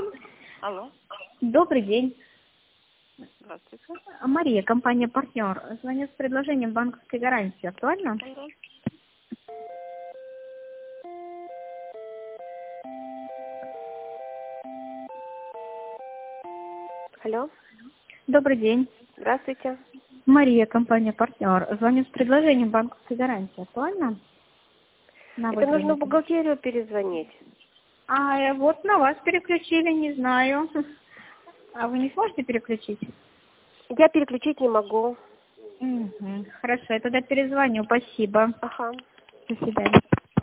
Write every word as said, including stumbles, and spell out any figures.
Алло. Добрый день. Здравствуйте. Мария, компания «Партнер». Звоню с предложением банковской гарантии. Актуально? Алло. Алло. Добрый день. Здравствуйте. Мария, компания «Партнер». Звоню с предложением банковской гарантии. Актуально? На Это нужно в выгодный- бухгалтерию перезвонить. А, э, вот на вас переключили, не знаю. А вы не сможете переключить? Я переключить не могу. Мгм. Хорошо, я тогда перезвоню. Спасибо. Ага. До свидания.